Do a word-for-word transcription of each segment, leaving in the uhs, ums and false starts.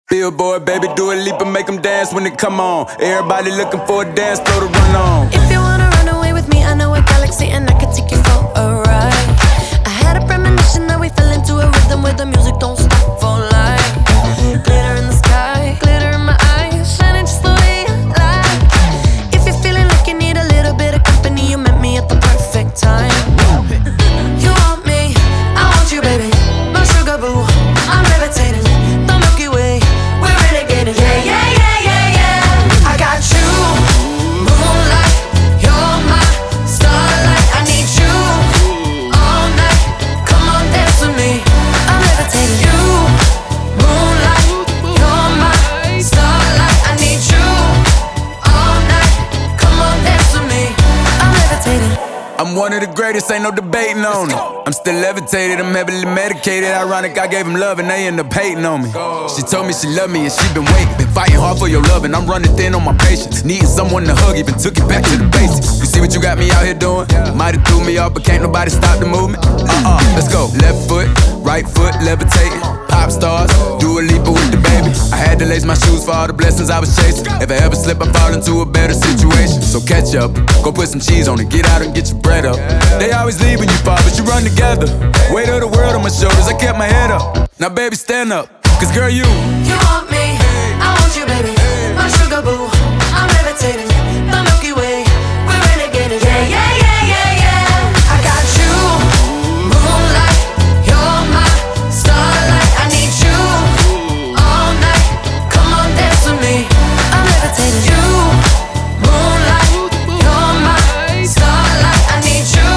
Billboard, baby, do a leap and make them dance when they come on. Everybody looking for a dance floor to run on. If you wanna run away with me, I know a galaxy and I can take you for a ride. I had a premonition that we fell into a rhythm where the music don't stop for life. Glitter in the sky, glitter in my eyes, shining just the way I like. If you're feeling like you need a little bit of company, you met me at the perfect time. You want me, I want you, baby, my sugar boo, I'm levitating, the Milky Way, we're renegading. Yeah, yeah, yeah, yeah, yeah. I got you, moonlight, you're my starlight. I need you all night, come on dance with me, I'm levitating. You, moonlight, you're my starlight. I need you all night, come on dance with me, I'm levitating. I'm one of the greatest, ain't no debating on it. I'm still levitated, I'm heavily medicated. Ironic, I gave him love and they end up hating on me. She told me she loved me and she been waiting. Been fighting hard for your love and I'm running thin on my patience. Needing someone to hug, even took it back to the basics. You see what you got me out here doing? Might've threw me off, but can't nobody stop the movement. Uh-uh, let's go. Left foot, right foot, levitating. Pop stars, do a leaper with the baby. I had to lace my shoes for all the blessings I was chasing. If I ever slip, I fall into a better situation. So catch up, go put some cheese on it, get out and get your bread up. They always leave when you fall, but you run together. Weight of the world on my shoulders, I kept my head up. Now baby, stand up, cause girl, you You want me, I want you, baby, my sugar boo, I'm levitating, the Milky Way, we're renegading. Yeah, yeah, yeah, yeah, yeah. I got you, moonlight, you're my starlight. I need you all night, come on dance with me, I'm levitating. You, moonlight, you're my starlight. I need you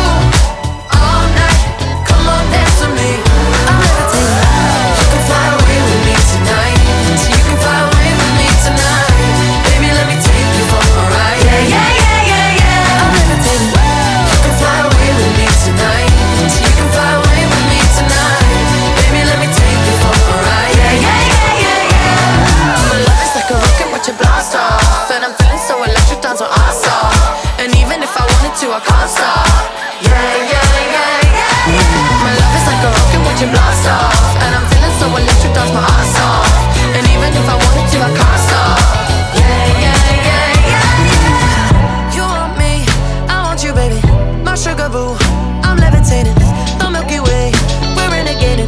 all night, come on dance with me, I'm levitating. You can fly away with me tonight, so you can fly away with me tonight. Baby, let me take you for a ride. Yeah, yeah, yeah, yeah, yeah. I'm levitating. You can fly away with me tonight, so you can fly away with me tonight. Baby, let me take you for a ride. Yeah, yeah, yeah, yeah, yeah. My love is like a rocket, watch it blast off, and I'm feeling so electric, down so awesome. And even if I wanted to, I can't stop. Yeah, yeah, yeah, yeah. My love is like a rocket, watch it blast off, and I'm feeling so electric, dance my ass off. And even if I wanted to, I can't stop. Yeah, yeah, yeah, yeah. You want me, I want you, baby, my sugar boo, I'm levitating, the Milky Way, we're renegading.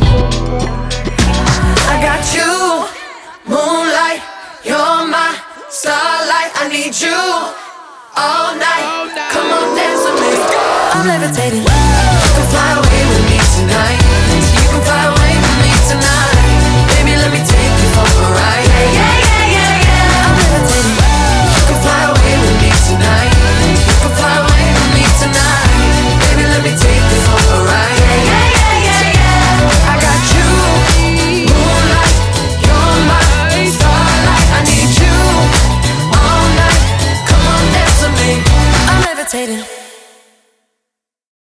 I got you, moonlight, you're my starlight. I need you all night, come on dance with me, I'm levitating.